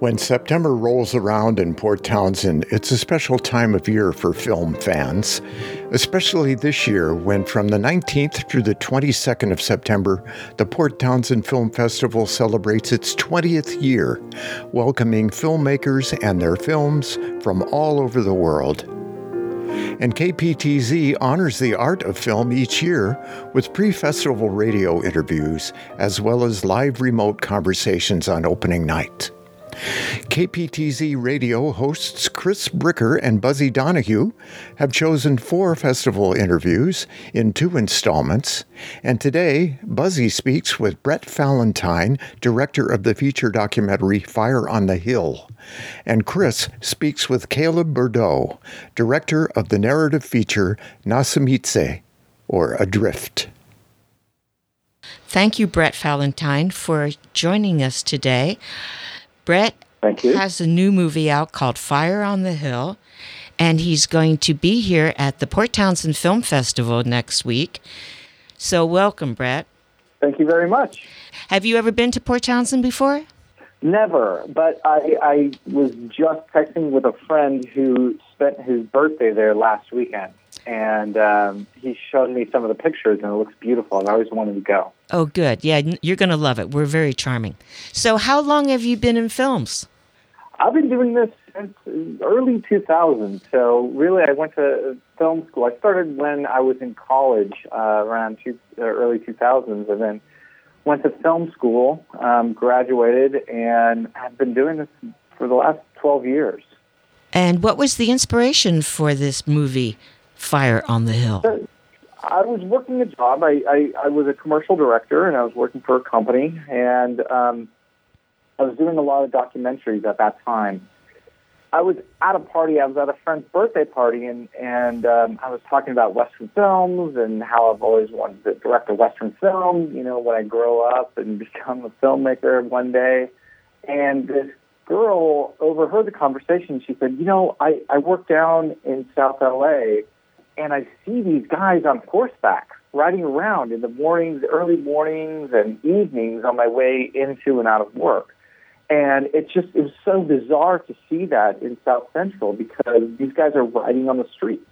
When September rolls around in Port Townsend, it's a special time of year for film fans, especially this year when from the 19th through the 22nd of September, the Port Townsend Film Festival celebrates its 20th year, welcoming filmmakers and their films from all over the world. And KPTZ honors the art of film each year with pre-festival radio interviews, as well as live remote conversations on opening night. KPTZ Radio hosts Chris Bricker and Buzzy Donahue have chosen 4 festival interviews in 2 installments, and today Buzzy speaks with Brett Fallentine, director of the feature documentary Fire on the Hill, and Chris speaks with Caleb Bordeaux, director of the narrative feature Nasamitse, or Adrift. Thank you, Brett Fallentine, for joining us today. Brett has a new movie out called Fire on the Hill, and he's going to be here at the Port Townsend Film Festival next week. So welcome, Brett. Thank you very much. Have you ever been to Port Townsend before? Never, but I was just texting with a friend who spent his birthday there last weekend, and he showed me some of the pictures, and it looks beautiful, and I always wanted to go. Oh, good. Yeah, you're going to love it. We're very charming. So how long have you been in films? I've been doing this since early 2000. So really, I went to film school. I started when I was in college around early 2000s, and then went to film school, graduated, and have been doing this for the last 12 years. And what was the inspiration for this movie, Fire on the Hill? I was working a job. I was a commercial director, and I was working for a company, and I was doing a lot of documentaries at that time. I was at a party. I was at a friend's birthday party, and I was talking about Western films and how I've always wanted to direct a Western film, when I grow up and become a filmmaker one day. And this girl overheard the conversation. She said, I work down in South L.A., and I see these guys on horseback riding around in the mornings, early mornings and evenings on my way into and out of work. And it was so bizarre to see that in South Central because these guys are riding on the streets.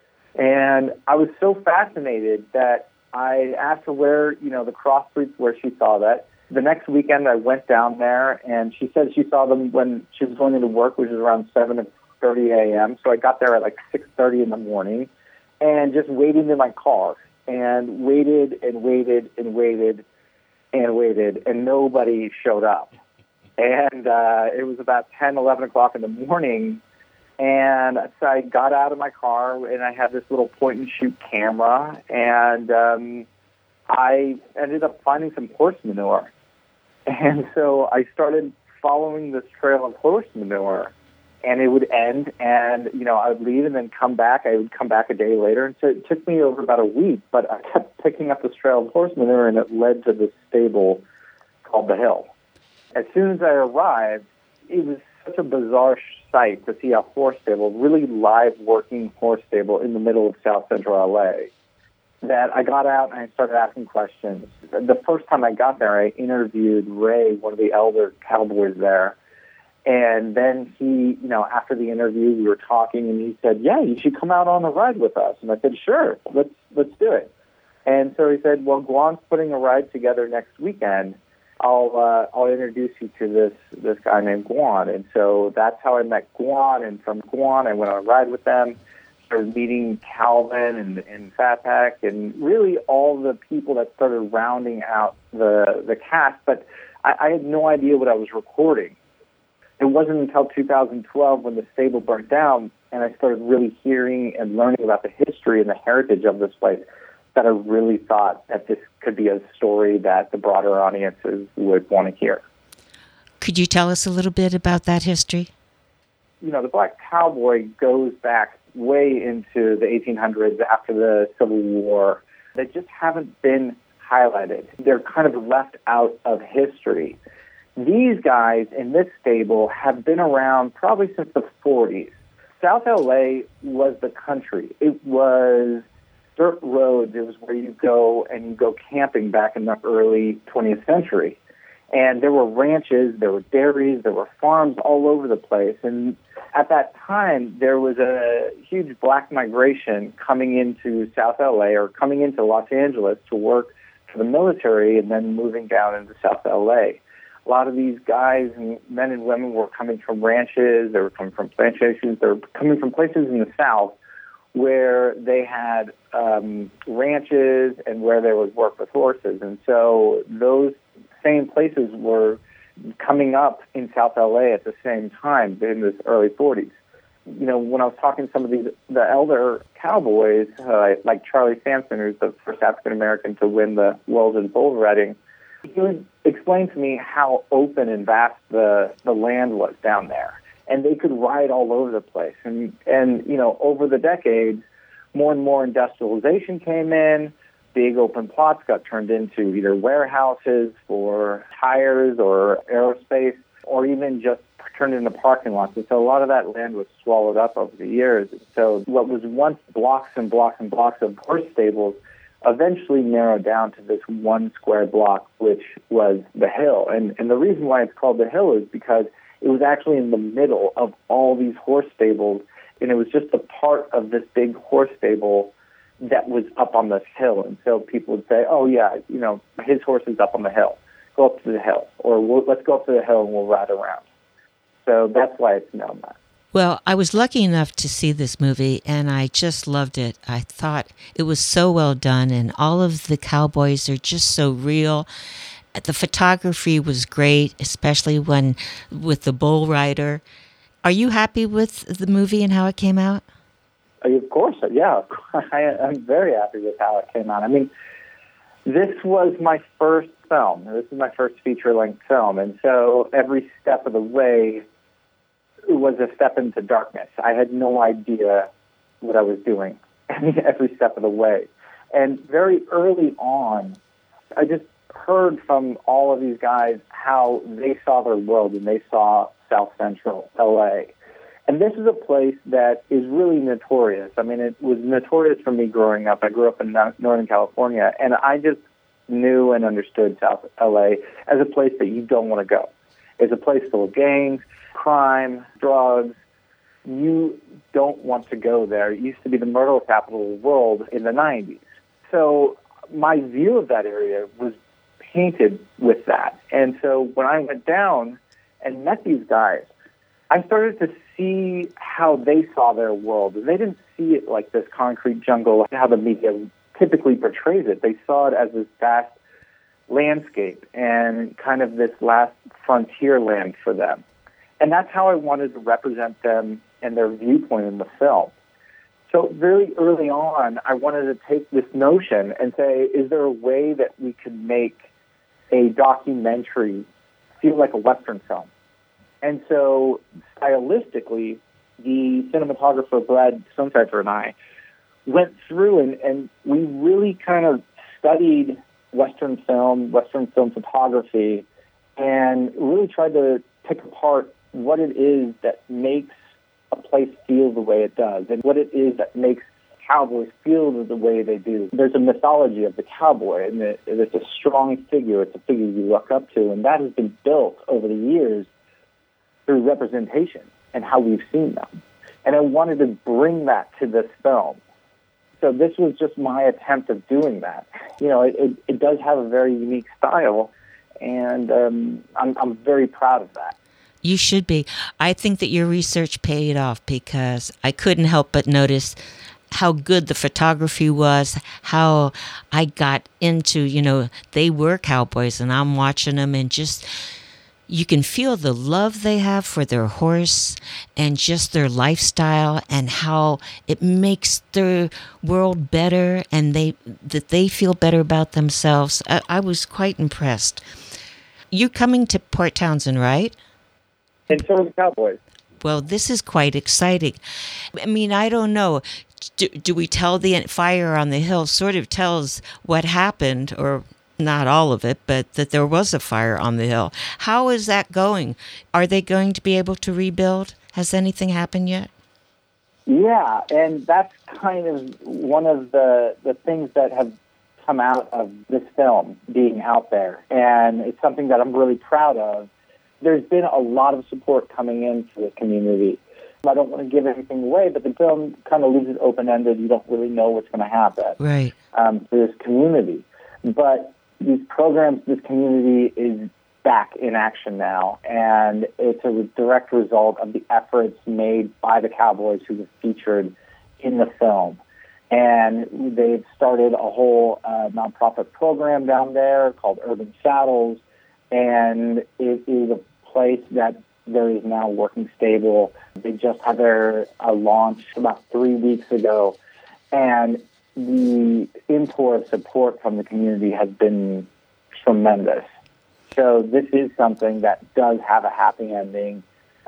And I was so fascinated that I asked her where, the cross streets where she saw that. The next weekend I went down there, and she said she saw them when she was going into work, which was around 7:30 a.m. So I got there at like 6:30 in the morning and just waited in my car and waited and waited and waited and waited, and nobody showed up. And it was about 10, 11 o'clock in the morning, and so I got out of my car, and I had this little point-and-shoot camera, and I ended up finding some horse manure. And so I started following this trail of horse manure, and it would end, and, I would leave and then come back. I would come back a day later, and so it took me over about a week, but I kept picking up this trail of horse manure, and it led to this stable called The Hill. As soon as I arrived, it was such a bizarre sight to see a horse stable, really live working horse stable in the middle of South Central L.A., that I got out and I started asking questions. The first time I got there, I interviewed Ray, one of the elder cowboys there. And then he, after the interview, we were talking, and he said, "Yeah, you should come out on a ride with us." And I said, "Sure, let's do it." And so he said, "Well, Guan's putting a ride together next weekend. I'll introduce you to this guy named Guan." And so that's how I met Guan. And from Guan, I went on a ride with them, started meeting Calvin and Fatak, and really all the people that started rounding out the cast. But I had no idea what I was recording. It wasn't until 2012 when the stable burnt down, and I started really hearing and learning about the history and the heritage of this place, that I really thought that this could be a story that the broader audiences would want to hear. Could you tell us a little bit about that history? The Black Cowboy goes back way into the 1800s after the Civil War. They just haven't been highlighted. They're kind of left out of history. These guys in this stable have been around probably since the 40s. South LA was the country. It was dirt roads. It was where you go and you go camping back in the early 20th century. And there were ranches, there were dairies, there were farms all over the place. And at that time, there was a huge black migration coming into South LA or coming into Los Angeles to work for the military and then moving down into South LA. A lot of these guys and men and women were coming from ranches, they were coming from plantations, they were coming from places in the South where they had ranches and where there was work with horses. And so those same places were coming up in South LA at the same time in the early 40s. You know, when I was talking to some of the elder cowboys, like Charlie Sampson, who's the first African-American to win the World in bull riding, he would explain to me how open and vast the land was down there. And they could ride all over the place. And you know, over the decades, more and more industrialization came in. Big open plots got turned into either warehouses for tires or aerospace, or even just turned into parking lots. And so a lot of that land was swallowed up over the years. So what was once blocks and blocks and blocks of horse stables eventually narrowed down to this one square block, which was the Hill. And the reason why it's called the Hill is because it was actually in the middle of all these horse stables, and it was just a part of this big horse stable that was up on this hill. And so people would say, oh, yeah, you know, his horse is up on the hill. Go up to the hill. Or let's go up to the hill and we'll ride around. So that's why it's known that. Well, I was lucky enough to see this movie, and I just loved it. I thought it was so well done, and all of the cowboys are just so real. The photography was great, especially with the bull rider. Are you happy with the movie and how it came out? Of course, yeah. I'm very happy with how it came out. I mean, this was my first film. This is my first feature-length film, and so every step of the way was a step into darkness. I had no idea what I was doing every step of the way. And very early on, I just heard from all of these guys how they saw their world, and they saw South Central LA. And this is a place that is really notorious. I mean, it was notorious for me growing up. I grew up in Northern California, and I just knew and understood South LA as a place that you don't want to go. It's a place full of gangs, crime, drugs. You don't want to go there. It used to be the murder capital of the world in the 90s. So my view of that area was painted with that. And so when I went down and met these guys, I started to see how they saw their world. And they didn't see it like this concrete jungle, how the media typically portrays it. They saw it as this vast landscape and kind of this last frontier land for them. And that's how I wanted to represent them and their viewpoint in the film. So very early on, I wanted to take this notion and say, is there a way that we could make a documentary feel like a Western film? And so stylistically, the cinematographer Brad Stonecipher and I went through and we really kind of studied Western film photography, and really tried to pick apart what it is that makes a place feel the way it does, and what it is that makes cowboys feel the way they do. There's a mythology of the cowboy, and it's a strong figure. It's a figure you look up to, and that has been built over the years through representation and how we've seen them. And I wanted to bring that to this film. So this was just my attempt of doing that. You know, it does have a very unique style, and I'm very proud of that. You should be. I think that your research paid off, because I couldn't help but notice how good the photography was, how I got into, they were cowboys and I'm watching them, and just, you can feel the love they have for their horse and just their lifestyle, and how it makes their world better, and that they feel better about themselves. I was quite impressed. You're coming to Port Townsend, right? And so are the Cowboys. Well, this is quite exciting. I mean, I don't know. Do we tell the Fire on the Hill sort of tells what happened, or not all of it, but that there was a fire on the hill? How is that going? Are they going to be able to rebuild? Has anything happened yet? Yeah, and that's kind of one of the things that have come out of this film being out there, and it's something that I'm really proud of. There's been a lot of support coming into the community. I don't want to give anything away, but the film kind of leaves it open-ended. You don't really know what's going to happen for this community. But these programs, this community is back in action now, and it's a direct result of the efforts made by the Cowboys who were featured in the film. And they've started a whole nonprofit program down there called Urban Saddles, and it is a place that there is now working stable. They just had their launch about 3 weeks ago, and the import of support from the community has been tremendous. So this is something that does have a happy ending.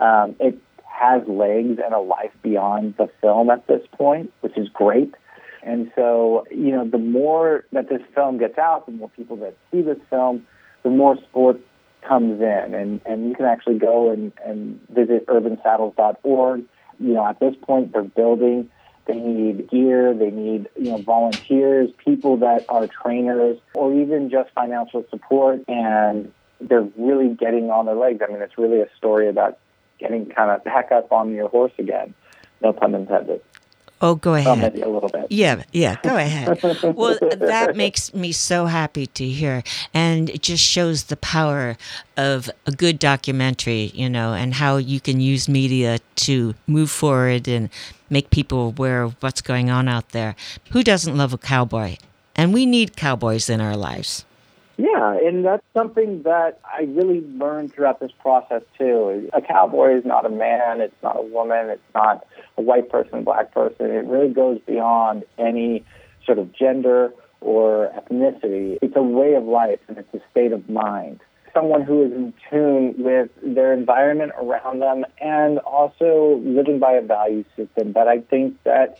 It has legs and a life beyond the film at this point, which is great. And so, the more that this film gets out, the more people that see this film, the more support comes in. And you can actually go and visit urbansaddles.org. At this point, they're building. They need gear. They need, volunteers, people that are trainers, or even just financial support. And they're really getting on their legs. I mean, it's really a story about getting kind of back up on your horse again. No pun intended. Oh, go ahead. Maybe a little bit. Yeah, go ahead. Well, that makes me so happy to hear. And it just shows the power of a good documentary, and how you can use media to move forward and make people aware of what's going on out there. Who doesn't love a cowboy? And we need cowboys in our lives. Yeah, and that's something that I really learned throughout this process, too. A cowboy is not a man, it's not a woman, it's not a white person, black person. It really goes beyond any sort of gender or ethnicity. It's a way of life, and it's a state of mind. Someone who is in tune with their environment around them and also living by a value system that I think that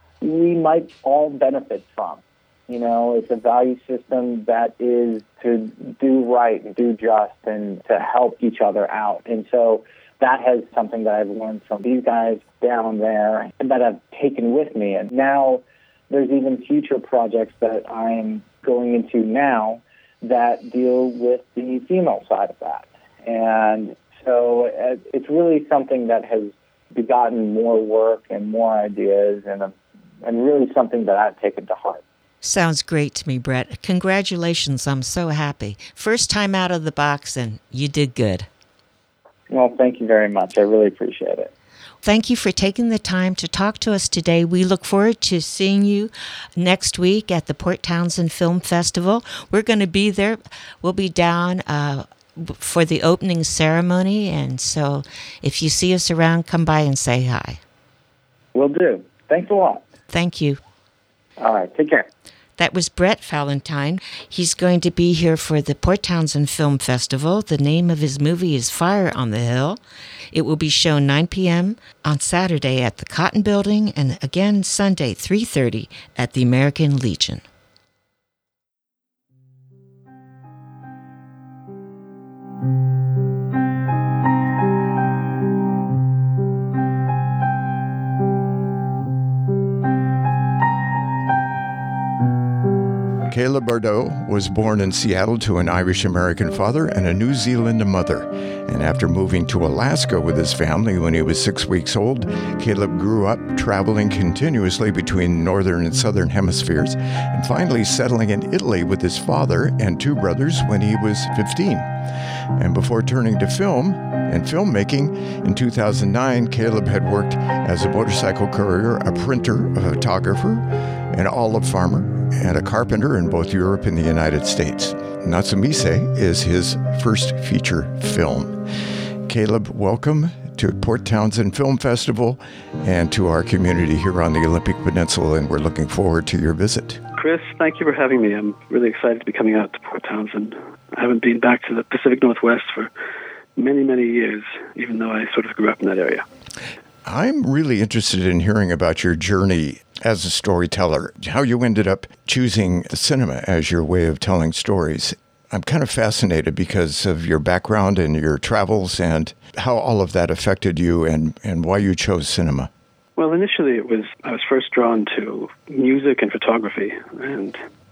we might all benefit from. It's a value system that is to do right and do just and to help each other out. And so that has something that I've learned from these guys down there and that I've taken with me. And now there's even future projects that I'm going into now that deal with the female side of that. And so it's really something that has begotten more work and more ideas and really something that I've taken to heart. Sounds great to me, Brett. Congratulations. I'm so happy. First time out of the box, and you did good. Well, thank you very much. I really appreciate it. Thank you for taking the time to talk to us today. We look forward to seeing you next week at the Port Townsend Film Festival. We're going to be there. We'll be down for the opening ceremony, and so if you see us around, come by and say hi. Will do. Thanks a lot. Thank you. All right. Take care. That was Brett Valentine. He's going to be here for the Port Townsend Film Festival. The name of his movie is Fire on the Hill. It will be shown 9 p.m. on Saturday at the Cotton Building and again Sunday 3:30 at the American Legion. Caleb Bardot was born in Seattle to an Irish-American father and a New Zealand mother. And after moving to Alaska with his family when he was 6 weeks old, Caleb grew up traveling continuously between northern and southern hemispheres, and finally settling in Italy with his father and two brothers when he was 15. And before turning to film and filmmaking, in 2009, Caleb had worked as a motorcycle courier, a printer, a photographer, an olive farmer, and a carpenter in both Europe and the United States. Natsumise is his first feature film. Caleb, welcome to Port Townsend Film Festival and to our community here on the Olympic Peninsula, and we're looking forward to your visit. Chris, thank you for having me. I'm really excited to be coming out to Port Townsend. I haven't been back to the Pacific Northwest for many, many years, even though I sort of grew up in that area. I'm really interested in hearing about your journey as a storyteller, how you ended up choosing the cinema as your way of telling stories. I'm kind of fascinated because of your background and your travels and how all of that affected you and why you chose cinema. Well, initially I was first drawn to music and photography, and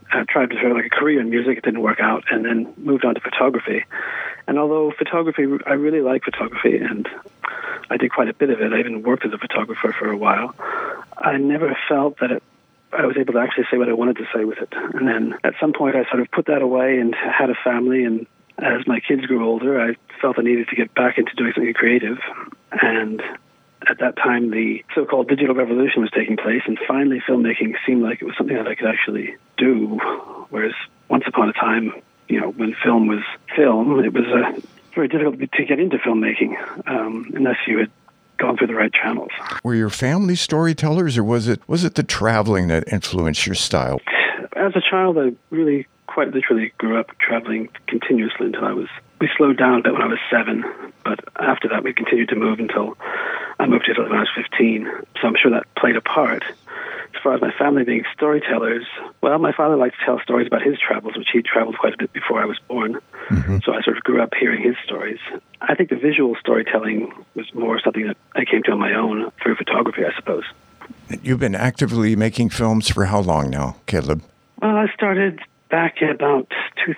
tried to have like a career in music. It didn't work out, and then moved on to photography. And although photography, I really like photography, and I did quite a bit of it. I even worked as a photographer for a while. I never felt that I was able to actually say what I wanted to say with it. And then at some point I sort of put that away and had a family, and as my kids grew older, I felt I needed to get back into doing something creative. And at that time, the so-called digital revolution was taking place, and finally filmmaking seemed like it was something that I could actually do, whereas once upon a time, when film was film, it was very difficult to get into filmmaking unless you had gone through the right channels. Were your family storytellers, or was it the traveling that influenced your style? As a child, I really quite literally grew up traveling continuously until we slowed down a bit when I was 7, but after that we continued to move until I moved to Italy when I was 15. So I'm sure that played a part. As far as my family being storytellers, well, my father liked to tell stories about his travels, which he traveled quite a bit before I was born. Mm-hmm. So I sort of grew up hearing his stories. I think the visual storytelling was more something that I came to on my own through photography, I suppose. You've been actively making films for how long now, Caleb? Well, I started back in about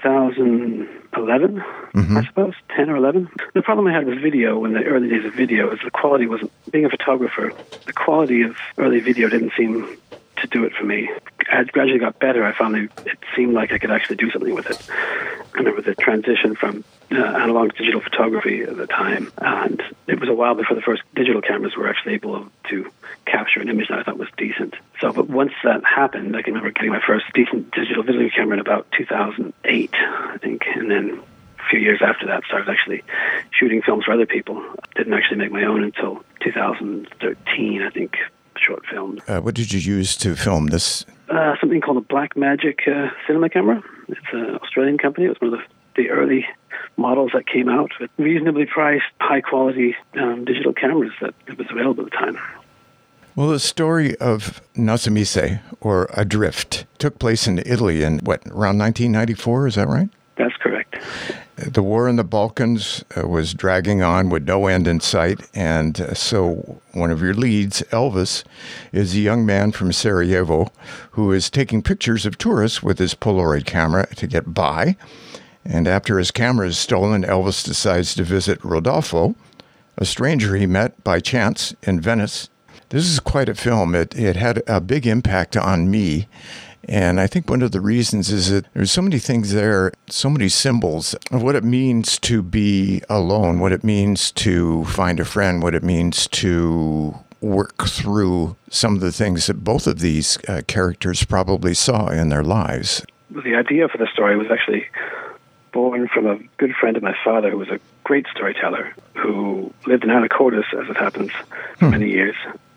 2011, mm-hmm. I suppose, 10 or 11. The problem I had with video in the early days of video is the quality wasn't, being a photographer, the quality of early video didn't seem to do it for me. As it gradually got better, I found it seemed like I could actually do something with it. I remember the transition from analog to digital photography at the time, and it was a while before the first digital cameras were actually able to capture an image that I thought was decent. So, but once that happened, I can remember getting my first decent digital video camera in about 2008, I think, and then a few years after that started actually shooting films for other people. Didn't actually make my own until 2013, I think, short films. What did you use to film this? Something called a Blackmagic cinema camera. It's an Australian company. It was one of the early models that came out with reasonably priced, high-quality digital cameras that was available at the time. Well, the story of Nozomise, or Adrift, took place in Italy in, around 1994, is that right? That's correct. The war in the Balkans was dragging on with no end in sight, and so one of your leads, Elvis, is a young man from Sarajevo who is taking pictures of tourists with his Polaroid camera to get by. And after his camera is stolen, Elvis decides to visit Rodolfo, a stranger he met by chance in Venice. This is quite a film. It had a big impact on me. And I think one of the reasons is that there's so many things there, so many symbols of what it means to be alone, what it means to find a friend, what it means to work through some of the things that both of these characters probably saw in their lives. The idea for the story was actually born from a good friend of my father who was a great storyteller who lived in Anacortes, as it happens, for many years.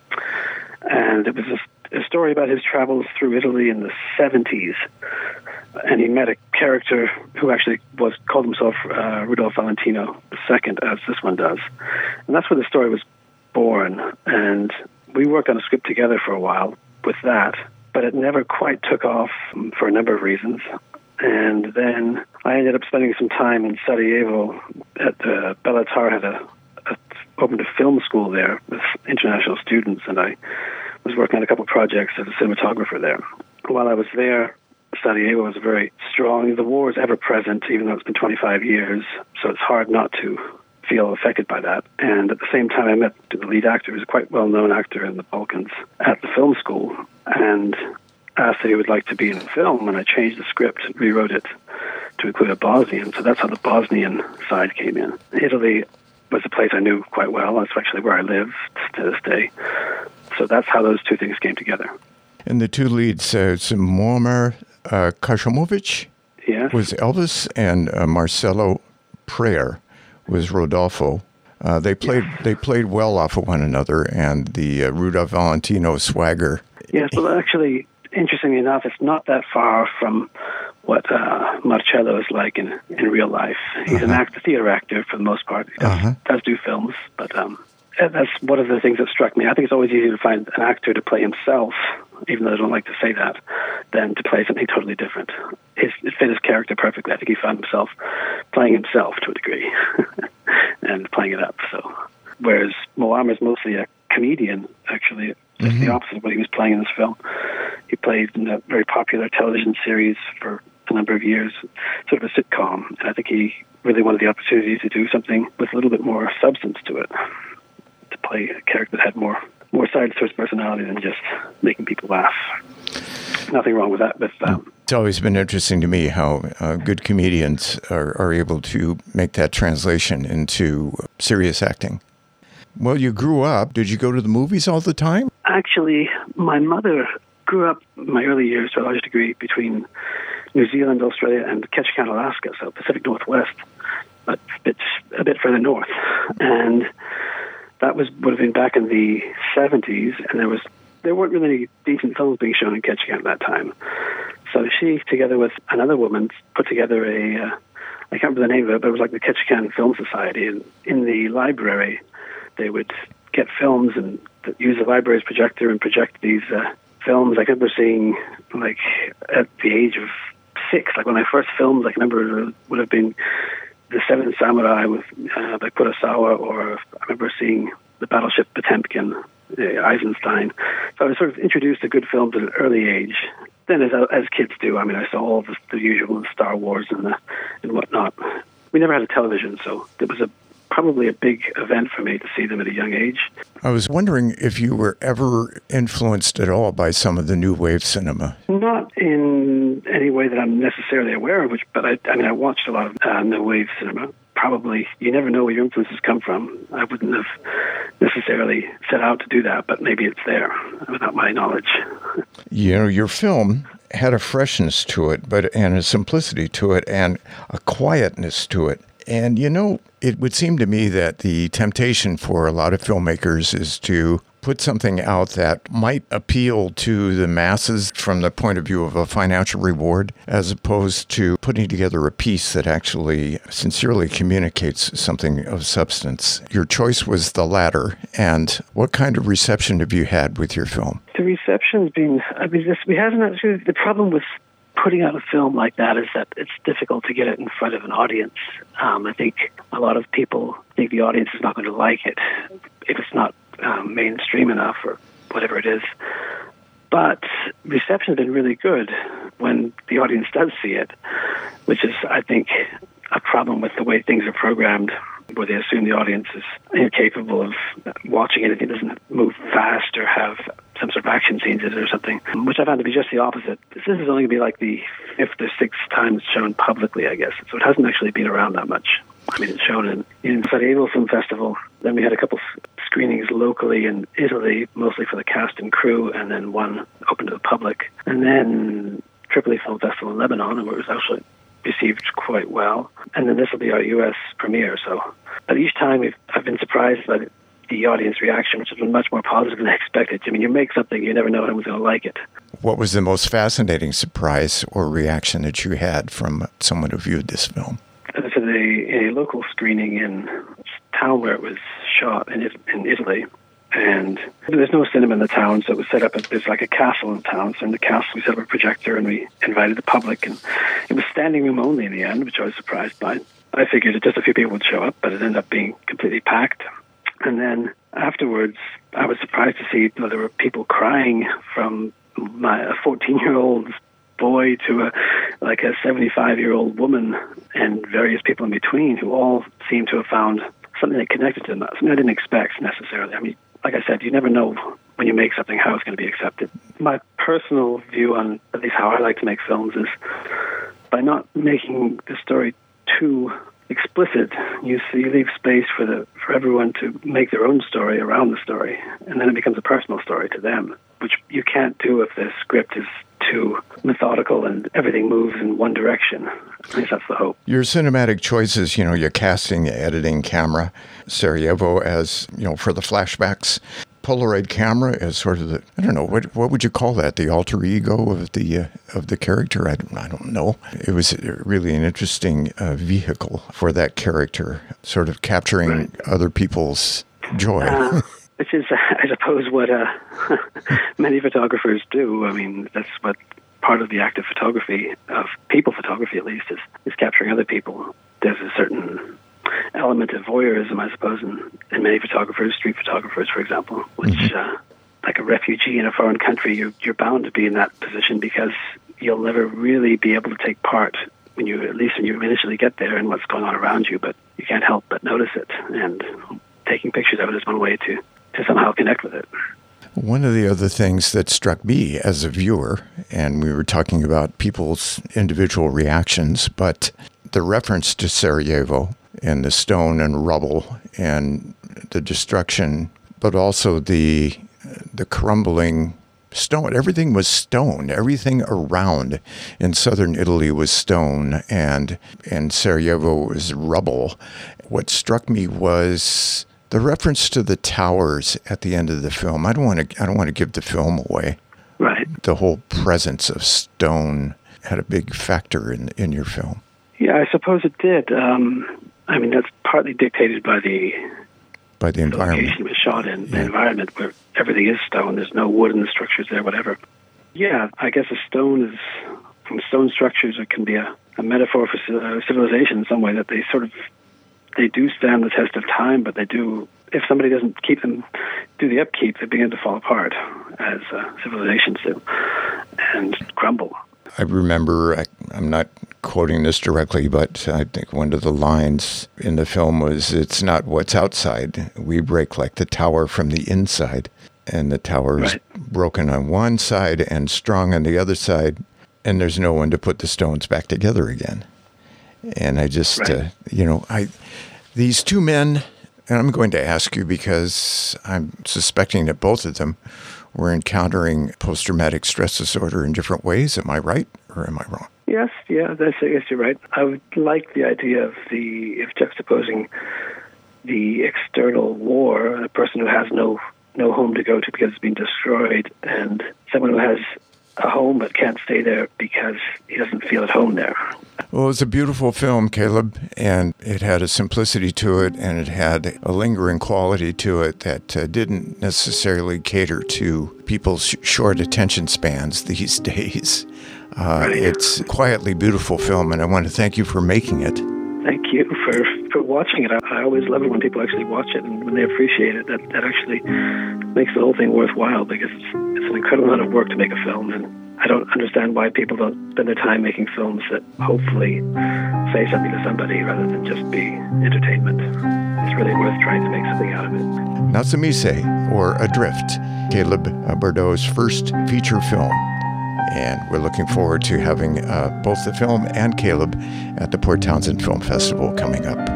And it was a story about his travels through Italy in the 70s. And he met a character who actually called himself Rudolph Valentino II, as this one does. And that's where the story was born. And we worked on a script together for a while with that, but it never quite took off for a number of reasons. And then I ended up spending some time in Sarajevo at Bella Tar had opened a film school there with international students, and I was working on a couple of projects as a cinematographer there. While I was there, Sarajevo was very strong. The war is ever present, even though it's been 25 years, so it's hard not to feel affected by that. And at the same time, I met the lead actor, who's a quite well-known actor in the Balkans, at the film school, and asked if he would like to be in the film, and I changed the script and rewrote it to include a Bosnian, so that's how the Bosnian side came in. Italy was a place I knew quite well. That's actually where I live to this day. So that's how those two things came together. And the two leads, Muammar Kashamovic was Elvis, and Marcelo Prayer was Rodolfo. They played well off of one another, and the Rudolph Valentino swagger. Yes, well, actually, interestingly enough, it's not that far from what Marcello is like in real life. He's an theater actor for the most part. He does do films, but that's one of the things that struck me. I think it's always easier to find an actor to play himself, even though I don't like to say that, than to play something totally different. It fit his character perfectly. I think he found himself playing himself to a degree and playing it up. So, whereas Muammar's mostly a comedian, actually, just the opposite of what he was playing in this film. He played in a very popular television series for a number of years, sort of a sitcom. And I think he really wanted the opportunity to do something with a little bit more substance to it, to play a character that had more sides to his personality than just making people laugh. Nothing wrong with that. But it's always been interesting to me how good comedians are able to make that translation into serious acting. Well, you grew up. Did you go to the movies all the time? Actually, my mother grew up in my early years to a large degree between New Zealand, Australia, and Ketchikan, Alaska, so Pacific Northwest, but a bit further north. And that would have been back in the 70s, and there weren't really any decent films being shown in Ketchikan at that time. So she, together with another woman, put together I can't remember the name of it, but it was like the Ketchikan Film Society. And in the library, they would get films and use the library's projector and project these films. I remember seeing, like, at the age of 6, like when I first filmed, I remember it would have been The Seventh Samurai by Kurosawa, or I remember seeing the Battleship Potemkin, Eisenstein. So I was sort of introduced to good films at an early age. Then, as kids do, I mean, I saw all the usual Star Wars and whatnot. We never had a television, so it was probably a big event for me to see them at a young age. I was wondering if you were ever influenced at all by some of the New Wave cinema. Not in any way that I'm necessarily aware of, but I watched a lot of New Wave cinema. Probably, you never know where your influences come from. I wouldn't have necessarily set out to do that, but maybe it's there without my knowledge. You know, your film had a freshness to it, and a simplicity to it, and a quietness to it. And, you know, it would seem to me that the temptation for a lot of filmmakers is to put something out that might appeal to the masses from the point of view of a financial reward, as opposed to putting together a piece that actually sincerely communicates something of substance. Your choice was the latter. And what kind of reception have you had with your film? The reception's been, we haven't actually, the problem with putting out a film like that is that it's difficult to get it in front of an audience. I think a lot of people think the audience is not going to like it if it's not mainstream enough or whatever it is. But reception has been really good when the audience does see it, which is, I think, a problem with the way things are programmed, where they assume the audience is incapable of watching anything that doesn't move fast or have some sort of action scenes in it or something, which I found to be just the opposite. This is only going to be like the 5th or 6th time it's shown publicly, I guess. So it hasn't actually been around that much. I mean, it's shown in Sarajevo Film Festival. Then we had a couple screenings locally in Italy, mostly for the cast and crew, and then one open to the public. And then Tripoli Film Festival in Lebanon, where it was actually received quite well. And then this will be our U.S. premiere. So, but each time I've been surprised by the audience reaction, which has been much more positive than I expected. I mean, you make something, you never know who's going to like it. What was the most fascinating surprise or reaction that you had from someone who viewed this film? For a local screening in a town where it was shot in Italy, and there's no cinema in the town, so it was set up there's like a castle in town. So in the castle we set up a projector and we invited the public, and it was standing room only in the end, which I was surprised by. I figured that just a few people would show up, but it ended up being completely packed. And then afterwards, I was surprised to see there were people crying, from a 14-year-old boy to a 75-year-old woman, and various people in between, who all seemed to have found something that connected to them, something I didn't expect necessarily. I mean, like I said, you never know when you make something how it's going to be accepted. My personal view on at least how I like to make films is by not making the story too explicit. You leave space for everyone to make their own story around the story, and then it becomes a personal story to them, which you can't do if the script is too methodical and everything moves in one direction. At least that's the hope. Your cinematic choices, your casting, editing, camera, Sarajevo as, for the flashbacks, Polaroid camera as sort of what would you call that? The alter ego of the character? I don't know. It was really an interesting vehicle for that character, sort of capturing other people's joy. Which is, I suppose, what many photographers do. I mean, that's what part of the act of photography, of people photography at least, is capturing other people. There's a certain element of voyeurism, I suppose, in many photographers, street photographers, for example, which, like a refugee in a foreign country, you're bound to be in that position because you'll never really be able to take part when you initially get there and what's going on around you, but you can't help but notice it. And taking pictures of it is one way to somehow connect with it. One of the other things that struck me as a viewer, and we were talking about people's individual reactions, but the reference to Sarajevo and the stone and rubble and the destruction, but also the crumbling stone. Everything was stone. Everything around in southern Italy was stone, and Sarajevo was rubble. What struck me was the reference to the towers at the end of the film. I don't want to give the film away. Right. The whole presence of stone had a big factor in your film. Yeah, I suppose it did. I mean, that's partly dictated by the environment. Location it was shot in, the environment where everything is stone. There's no wood in the structures there, whatever. Yeah, I guess from stone structures, it can be a metaphor for civilization in some way, that they do stand the test of time, but if somebody doesn't do the upkeep, they begin to fall apart, as civilizations do, and crumble. I remember, I'm not quoting this directly, but I think one of the lines in the film was, "It's not what's outside. We break like the tower from the inside." And the tower is broken on one side and strong on the other side, and there's no one to put the stones back together again. And I just, these two men, and I'm going to ask you because I'm suspecting that both of them were encountering post-traumatic stress disorder in different ways. Am I right or am I wrong? Yes, I guess you're right. I would like the idea of juxtaposing the external war, a person who has no home to go to because it's been destroyed, and someone who has a home but can't stay there because he doesn't feel at home there. Well, it's a beautiful film, Caleb, and it had a simplicity to it, and it had a lingering quality to it that didn't necessarily cater to people's short attention spans these days. It's a quietly beautiful film, and I want to thank you for making it. Thank you for watching it. I always love it when people actually watch it and when they appreciate it. That actually makes the whole thing worthwhile, because it's an incredible amount of work to make a film, and I don't understand why people don't spend their time making films that hopefully say something to somebody rather than just be entertainment. It's really worth trying to make something out of it. Natsumise, or Adrift, Caleb Bordeaux's first feature film. And we're looking forward to having both the film and Caleb at the Port Townsend Film Festival coming up.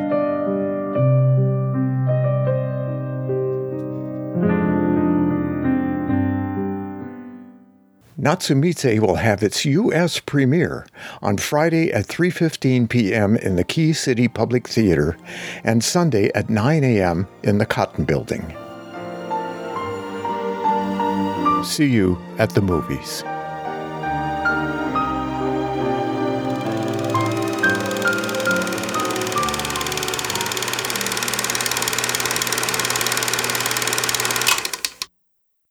Natsumise will have its U.S. premiere on Friday at 3:15 p.m. in the Key City Public Theater and Sunday at 9 a.m. in the Cotton Building. See you at the movies.